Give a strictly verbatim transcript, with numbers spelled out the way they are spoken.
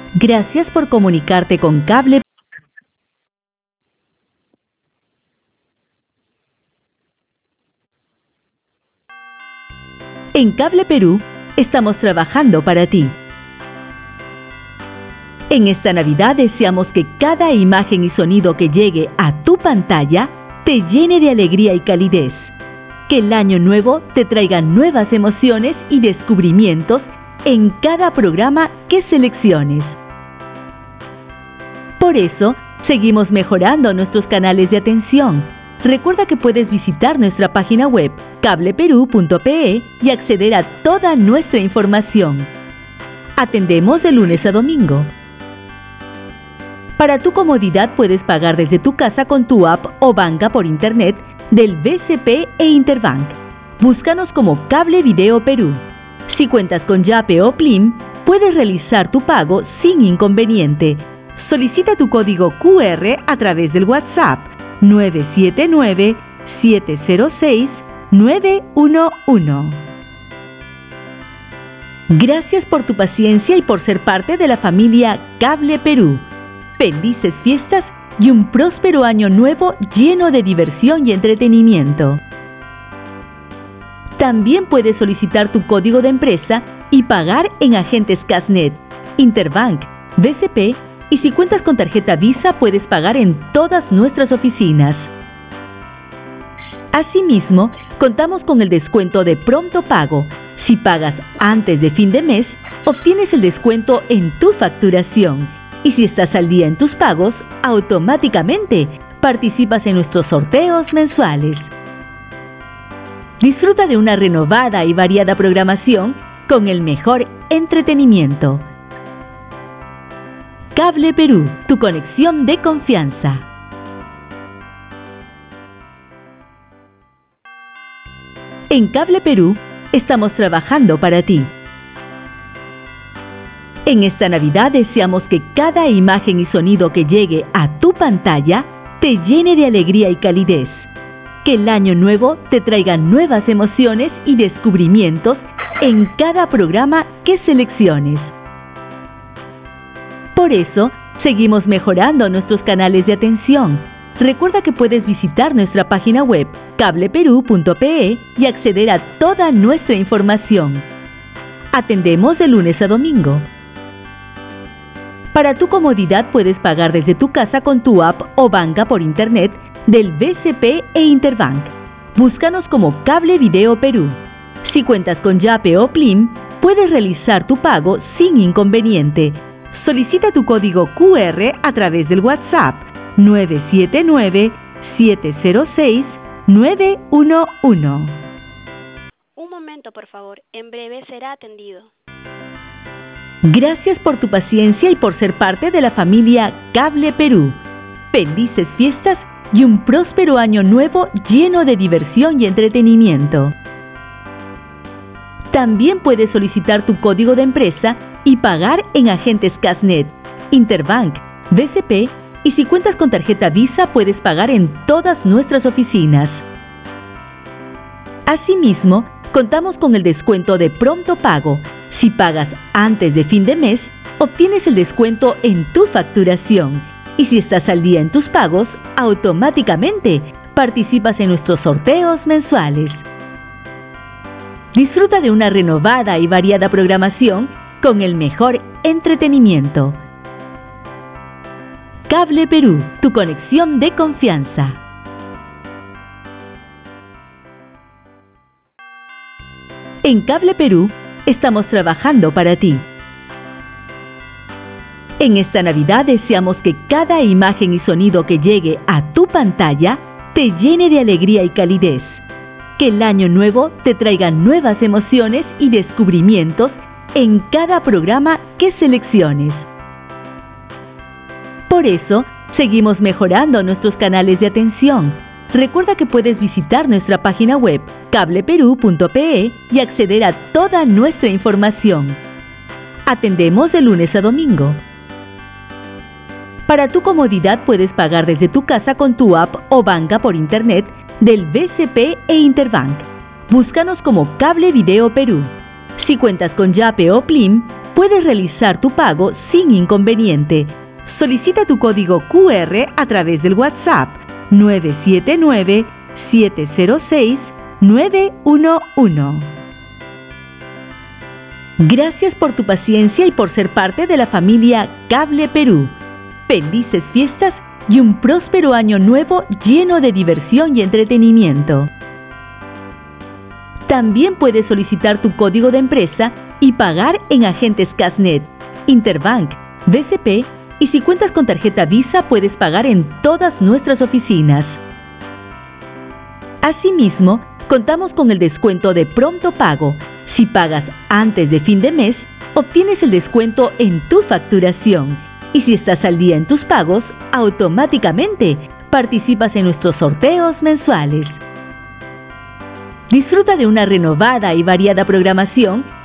Gracias por comunicarte con Cable. En Cable Perú estamos trabajando para ti. En esta Navidad deseamos que cada imagen y sonido que llegue a tu pantalla te llene de alegría y calidez. Que el año nuevo te traiga nuevas emociones y descubrimientos en cada programa que selecciones. Por eso, seguimos mejorando nuestros canales de atención. Recuerda que puedes visitar nuestra página web cable perú punto pe y acceder a toda nuestra información. Atendemos de lunes a domingo. Para tu comodidad puedes pagar desde tu casa con tu app o banca por internet del B C P e Interbank. Búscanos como Cable Video Perú. Si cuentas con Yape o Plim, puedes realizar tu pago sin inconveniente. Solicita tu código Q R a través del WhatsApp nueve siete nueve, siete cero seis, nueve uno uno. Gracias por tu paciencia y por ser parte de la familia Cable Perú. Felices fiestas y un próspero año nuevo lleno de diversión y entretenimiento. También puedes solicitar tu código de empresa y pagar en agentes Casnet, Interbank, B C P y si cuentas con tarjeta Visa puedes pagar en todas nuestras oficinas. Asimismo, contamos con el descuento de pronto pago. Si pagas antes de fin de mes, obtienes el descuento en tu facturación. Y si estás al día en tus pagos, automáticamente participas en nuestros sorteos mensuales. Disfruta de una renovada y variada programación con el mejor entretenimiento. Cable Perú, tu conexión de confianza. En Cable Perú estamos trabajando para ti. En esta Navidad deseamos que cada imagen y sonido que llegue a tu pantalla te llene de alegría y calidez. Que el año nuevo te traiga nuevas emociones y descubrimientos en cada programa que selecciones. Por eso, seguimos mejorando nuestros canales de atención. Recuerda que puedes visitar nuestra página web cable perú punto pe y acceder a toda nuestra información. Atendemos de lunes a domingo. Para tu comodidad puedes pagar desde tu casa con tu app o banca por internet del B C P e Interbank. Búscanos como Cable Video Perú. Si cuentas con Yape o Plim, puedes realizar tu pago sin inconveniente. Solicita tu código Q R a través del WhatsApp nueve siete nueve, siete cero seis, nueve uno uno. Un momento, por favor. En breve será atendido. Gracias por tu paciencia y por ser parte de la familia Cable Perú. Felices fiestas y un próspero año nuevo lleno de diversión y entretenimiento. También puedes solicitar tu código de empresa y pagar en agentes Casnet, Interbank, B C P y si cuentas con tarjeta Visa puedes pagar en todas nuestras oficinas. Asimismo, contamos con el descuento de pronto pago. Si pagas antes de fin de mes, obtienes el descuento en tu facturación. Y si estás al día en tus pagos, automáticamente participas en nuestros sorteos mensuales. Disfruta de una renovada y variada programación con el mejor entretenimiento. Cable Perú, tu conexión de confianza. En Cable Perú estamos trabajando para ti. En esta Navidad deseamos que cada imagen y sonido que llegue a tu pantalla te llene de alegría y calidez. Que el año nuevo te traiga nuevas emociones y descubrimientos en cada programa que selecciones. Por eso, seguimos mejorando nuestros canales de atención. Recuerda que puedes visitar nuestra página web cable perú punto pe y acceder a toda nuestra información. Atendemos de lunes a domingo. Para tu comodidad puedes pagar desde tu casa con tu app o banca por internet del B C P e Interbank. Búscanos como Cable Video Perú. Si cuentas con Yape o Plim, puedes realizar tu pago sin inconveniente. Solicita tu código Q R a través del WhatsApp nueve siete nueve, siete cero seis, nueve uno uno. Gracias por tu paciencia y por ser parte de la familia Cable Perú. Felices fiestas y un próspero año nuevo lleno de diversión y entretenimiento. También puedes solicitar tu código de empresa y pagar en agentes Casnet, Interbank, B C P, y si cuentas con tarjeta Visa puedes pagar en todas nuestras oficinas. Asimismo, contamos con el descuento de pronto pago. Si pagas antes de fin de mes, obtienes el descuento en tu facturación. Y si estás al día en tus pagos, automáticamente participas en nuestros sorteos mensuales. Disfruta de una renovada y variada programación